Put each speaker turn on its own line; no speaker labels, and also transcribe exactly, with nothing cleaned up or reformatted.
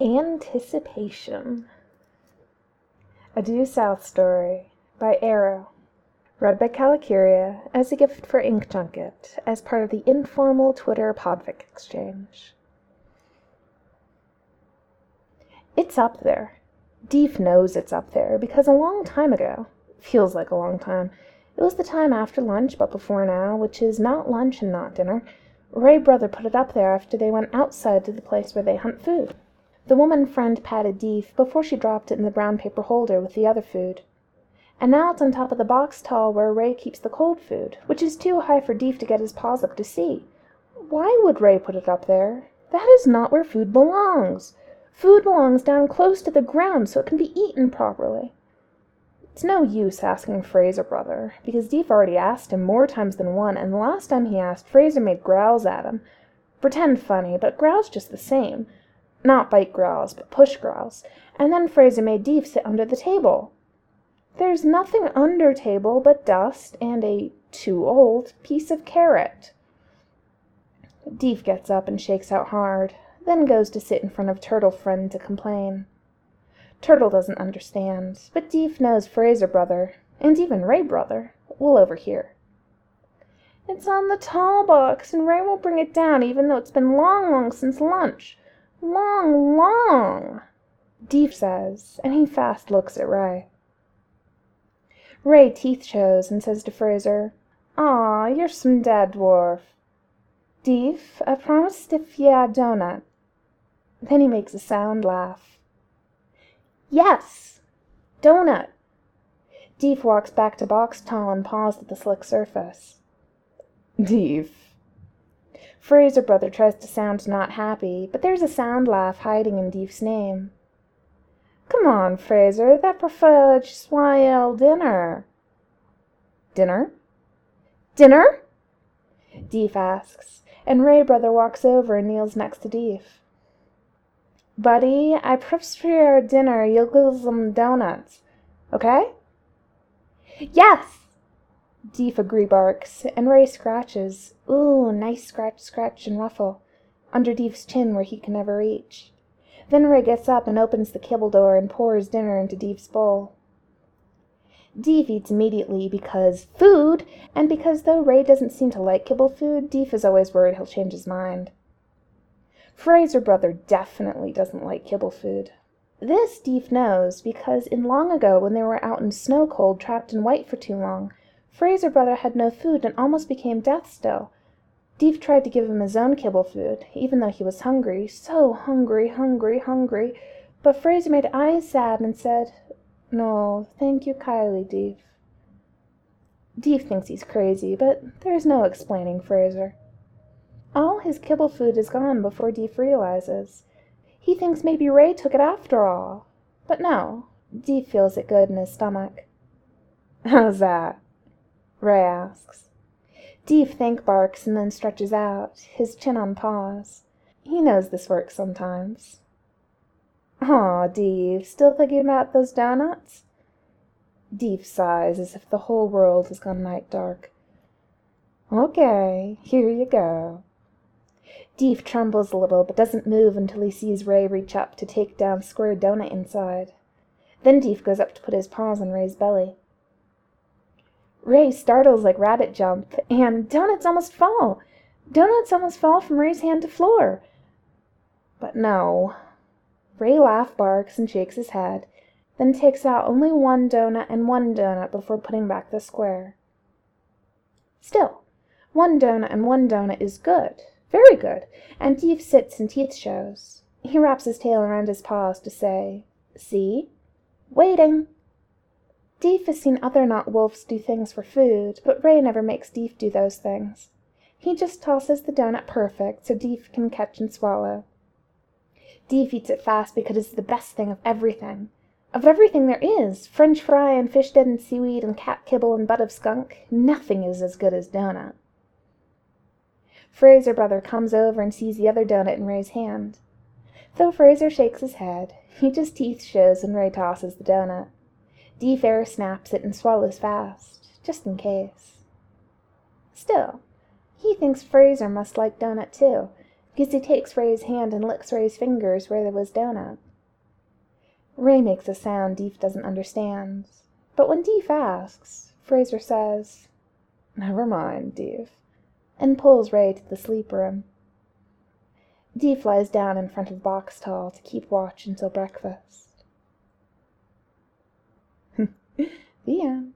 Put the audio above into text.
Anticipation. A Due South Story by Arrow. Read by Calicuria as a gift for Ink Junket as part of the informal Twitter Podfic exchange. It's up there. Deef knows it's up there because a long time ago, feels like a long time, it was the time after lunch but before now, which is not lunch and not dinner, Ray Brother put it up there after they went outside to the place where they hunt food. The woman friend patted Deef before she dropped it in the brown paper holder with the other food. And now it's on top of the box tall where Ray keeps the cold food, which is too high for Deef to get his paws up to see. Why would Ray put it up there? That is not where food belongs. Food belongs down close to the ground so it can be eaten properly. It's no use asking Fraser Brother, because Deef already asked him more times than one, and the last time he asked, Fraser made growls at him. Pretend funny, but growls just the same. Not bite growls, but push growls. And then Fraser made Deef sit under the table. There's nothing under table but dust and a too old piece of carrot. Deef gets up and shakes out hard, then goes to sit in front of Turtle Friend to complain. Turtle doesn't understand, but Deef knows Fraser Brother, and even Ray Brother, will overhear. It's on the tall box, and Ray won't bring it down even though it's been long, long since lunch. Long, long, Deef says, and he fast looks at Ray. Ray teeth shows and says to Fraser, "Aw, you're some dead dwarf." "Deef, I promised if ye a donut." Then he makes a sound laugh. "Yes, donut." Deef walks back to box tall and paws at the slick surface. "Deef." Fraser Brother tries to sound not happy, but there's a sound laugh hiding in Deef's name. "Come on, Fraser, that prefer swile dinner." "Dinner? Dinner?" Deef asks, and Ray Brother walks over and kneels next to Deef. "Buddy, I prefer dinner, you'll give some donuts, okay?" "Yes!" Deef agree barks, and Ray scratches, ooh, nice scratch, scratch, and ruffle, under Deef's chin where he can never reach. Then Ray gets up and opens the kibble door and pours dinner into Deef's bowl. Deef eats immediately because food, and because though Ray doesn't seem to like kibble food, Deef is always worried he'll change his mind. Fraser Brother definitely doesn't like kibble food. This Deef knows because in long ago when they were out in snow cold trapped in white for too long, Fraser Brother had no food and almost became death still. Deef tried to give him his own kibble food, even though he was hungry, so hungry, hungry, hungry, but Fraser made eyes sad and said, "No, thank you kindly, Deef." Deef thinks he's crazy, but there's no explaining Fraser. All his kibble food is gone before Deef realizes. He thinks maybe Ray took it after all. But no, Deef feels it good in his stomach. "How's that?" Ray asks. Deef thank barks and then stretches out, his chin on paws. He knows this works sometimes. "Aw, Deef, still thinking about those donuts?" Deef sighs as if the whole world has gone night dark. "Okay, here you go." Deef trembles a little but doesn't move until he sees Ray reach up to take down square donut inside. Then Deef goes up to put his paws on Ray's belly. Ray startles like rabbit jump, and donuts almost fall. Donuts almost fall from Ray's hand to floor. But no. Ray laugh barks and shakes his head, then takes out only one donut and one donut before putting back the square. Still, one donut and one donut is good, very good, and Deef sits and teeth shows. He wraps his tail around his paws to say, "See? Waiting." Deef has seen other not-wolves do things for food, but Ray never makes Deef do those things. He just tosses the donut perfect so Deef can catch and swallow. Deef eats it fast because it's the best thing of everything. Of everything there is, French fry and fish dead and seaweed and cat kibble and butt of skunk, nothing is as good as donut. Fraser Brother comes over and sees the other donut in Ray's hand. Though Fraser shakes his head, he just teeth shows when Ray tosses the donut. Deef air snaps it and swallows fast, just in case. Still, he thinks Fraser must like donut too, Gizzy takes Ray's hand and licks Ray's fingers where there was donut. Ray makes a sound Deef doesn't understand, but when Deef asks, Fraser says, "Never mind, Deef," and pulls Ray to the sleep room. Deef lies down in front of Boxtall to keep watch until breakfast. The end.